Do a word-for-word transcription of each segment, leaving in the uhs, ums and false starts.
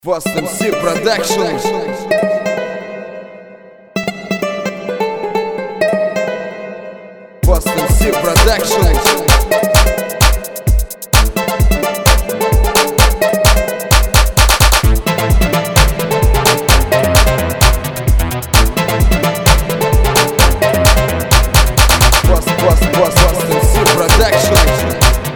Fast эм си Production. Fast эм си Production. Fast, fast, fast, Fast эм си Production.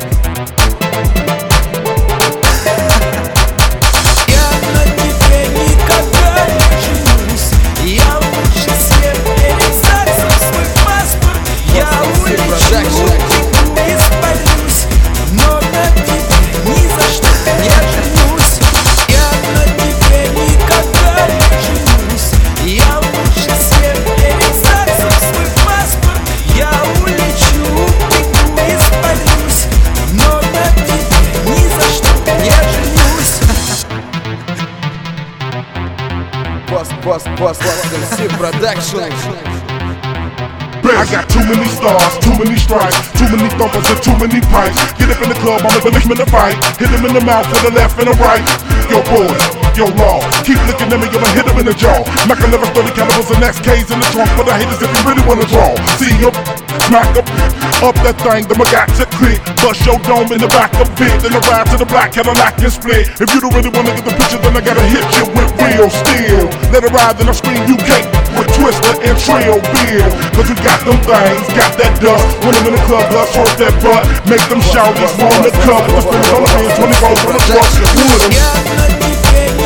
Fast, fast, fast, Fast эм си Production. I got too many stars, too many stripes, too many thumpers and too many pipes. Get up in the club, I'm living him in the fight. Hit him in the mouth to the left and the right. Yo boys, yo law, keep looking at me, I'ma hit him in the jaw. Mac eleven thirty calibers and X Ks in the trunk for the haters if you really wanna draw. See you, smack up, up that thing, then I got to click. Bust your dome in the back of it, then I ride to the black Cadillac and split. If you don't really wanna get the picture, then I gotta hit you with real steel. Let it ride, then I scream, you can't. With Twister and Trail Bill, cause we got them things, got that dust. When I'm in the club, let's work that butt. Make them shout, just wanna come. Let's put it on the hands, twenty rolls on the truck. With them.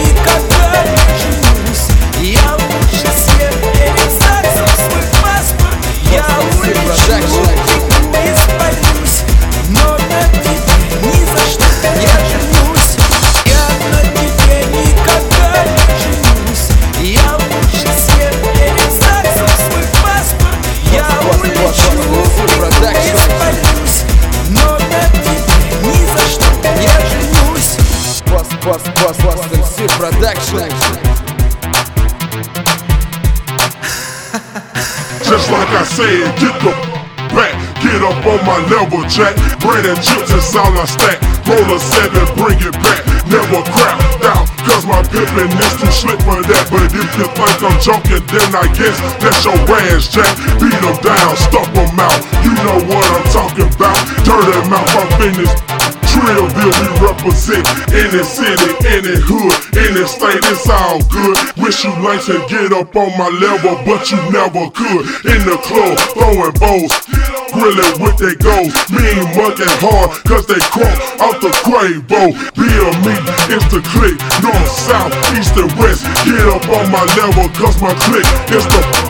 Fast, fast, Fast эм си Production. Just like I said, get the back, get up on my level, Jack. Bread and chips is all I stack. Roll a seven, bring it back. Never crap out, cause my pimpin' is too slick for that. But if you think I'm joking, then I guess that's your ass, Jack. Beat them down, stuff them out. You know what I'm talking about. Dirty mouth, I'm finished. Trillville, we represent any city, any hood, any state, it's all good. Wish you like to get up on my level, but you never could. In the club, throwing bows, grilling with they goals. Mean mugging hard, cause they crunk out the Quavo. Bill me, it's the click, north, south, east and west. Get up on my level, cause my click is the